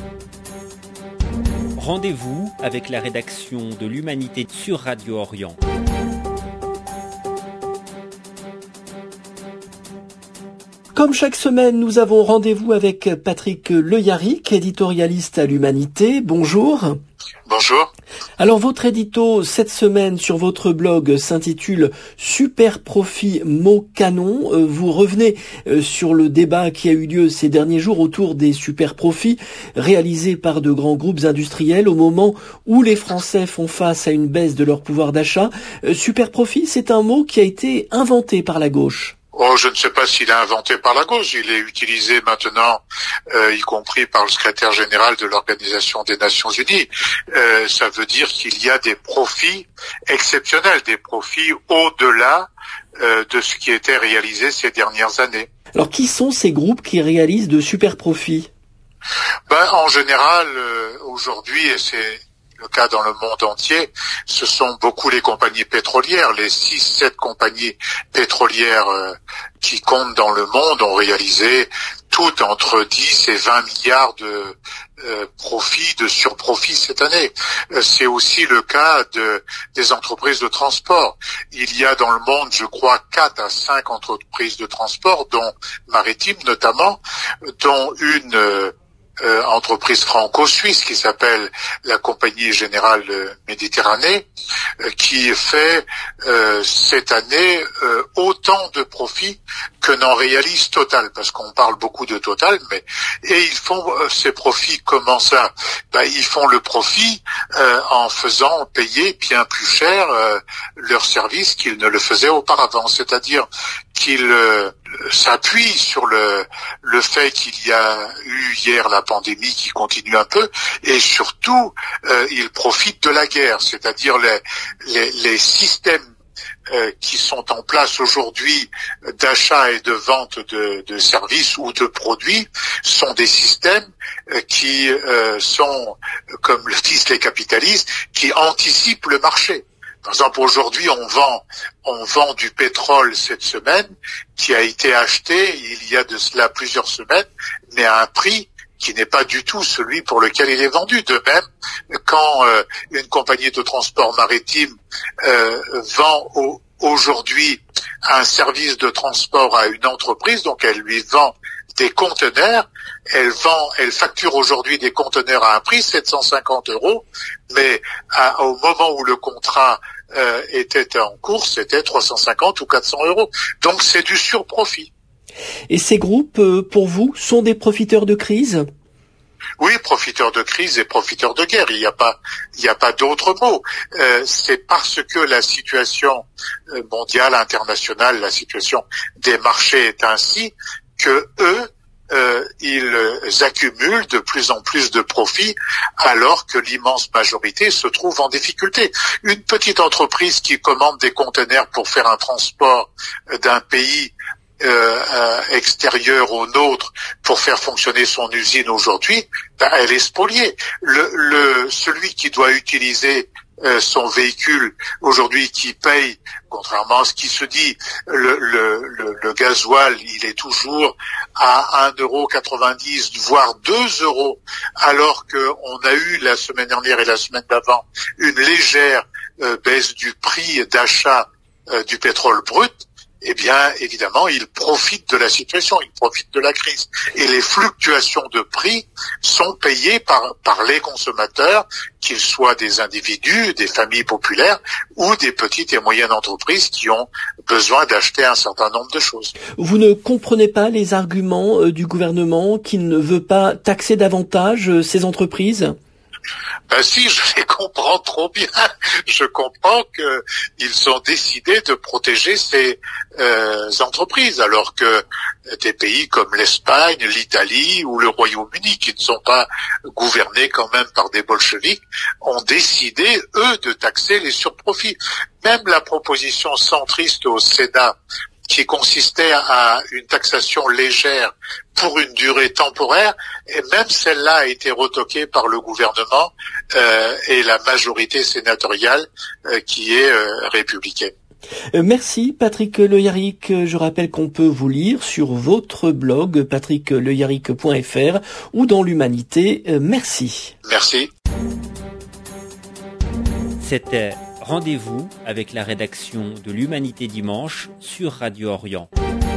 Rendez-vous avec la rédaction de l'Humanité sur Radio Orient. Comme chaque semaine, nous avons rendez-vous avec Patrick Le Yarrick, éditorialiste à l'Humanité. Bonjour. Bonjour. Alors, votre édito cette semaine sur votre blog s'intitule « Super profit mot canon ». Vous revenez sur le débat qui a eu lieu ces derniers jours autour des super profits réalisés par de grands groupes industriels au moment où les Français font face à une baisse de leur pouvoir d'achat. Super profit, c'est un mot qui a été inventé par la gauche. Oh, je ne sais pas s'il est inventé par la gauche. Il est utilisé maintenant, y compris par le secrétaire général de l'Organisation des Nations Unies. Ça veut dire qu'il y a des profits exceptionnels, des profits au-delà de ce qui était réalisé ces dernières années. Alors, qui sont ces groupes qui réalisent de super profits ? En général, aujourd'hui, et c'est le cas dans le monde entier, ce sont beaucoup les compagnies pétrolières. Les 6-7 compagnies pétrolières qui comptent dans le monde ont réalisé toutes entre 10 et 20 milliards de profits, de surprofits cette année. C'est aussi le cas des entreprises de transport. Il y a dans le monde, je crois, 4 à 5 entreprises de transport, dont maritimes notamment, dont une entreprise franco-suisse qui s'appelle la Compagnie Générale Méditerranée, qui fait cette année autant de profits que n'en réalise Total, parce qu'on parle beaucoup de Total, et ils font ces profits comment ça ? Ils font le profit en faisant payer bien plus cher leurs services qu'ils ne le faisaient auparavant, c'est-à-dire qu'ils s'appuient sur le fait qu'il y a eu hier la pandémie qui continue un peu, et surtout ils profitent de la guerre, c'est-à-dire les systèmes qui sont en place aujourd'hui d'achat et de vente de services ou de produits sont des systèmes qui sont, comme le disent les capitalistes, qui anticipent le marché. Par exemple, aujourd'hui, on vend du pétrole cette semaine qui a été acheté il y a de cela plusieurs semaines, mais à un prix qui n'est pas du tout celui pour lequel il est vendu. De même, quand une compagnie de transport maritime vend aujourd'hui un service de transport à une entreprise, donc elle lui vend des conteneurs, elle facture aujourd'hui des conteneurs à un prix 750 €, mais au moment où le contrat était en cours, c'était 350 ou 400 €. Donc c'est du surprofit. Et ces groupes, pour vous, sont des profiteurs de crise ? Oui, profiteurs de crise et profiteurs de guerre. Il n'y a pas d'autre mot. C'est parce que la situation mondiale, internationale, la situation des marchés est ainsi que ils accumulent de plus en plus de profits alors que l'immense majorité se trouve en difficulté. Une petite entreprise qui commande des conteneurs pour faire un transport d'un pays extérieur au nôtre pour faire fonctionner son usine aujourd'hui, elle est spoliée. Celui qui doit utiliser son véhicule aujourd'hui, qui paye, contrairement à ce qui se dit, le gasoil, il est toujours à 1,90 €, voire 2 €, alors qu'on a eu la semaine dernière et la semaine d'avant une légère baisse du prix d'achat du pétrole brut. Eh bien, évidemment, ils profitent de la situation, ils profitent de la crise. Et les fluctuations de prix sont payées par les consommateurs, qu'ils soient des individus, des familles populaires ou des petites et moyennes entreprises qui ont besoin d'acheter un certain nombre de choses. Vous ne comprenez pas les arguments du gouvernement qui ne veut pas taxer davantage ces entreprises ? Si, je les comprends trop bien. Je comprends qu'ils ont décidé de protéger ces entreprises, alors que des pays comme l'Espagne, l'Italie ou le Royaume-Uni, qui ne sont pas gouvernés quand même par des bolcheviks, ont décidé, eux, de taxer les surprofits. Même la proposition centriste au Sénat, qui consistait à une taxation légère pour une durée temporaire, et même celle-là a été retoquée par le gouvernement et la majorité sénatoriale qui est républicaine. Merci Patrick Le Yarrick. Je rappelle qu'on peut vous lire sur votre blog patrickleyarrick.fr ou dans l'Humanité. Merci. Merci. C'était Rendez-vous avec la rédaction de l'Humanité dimanche sur Radio Orient.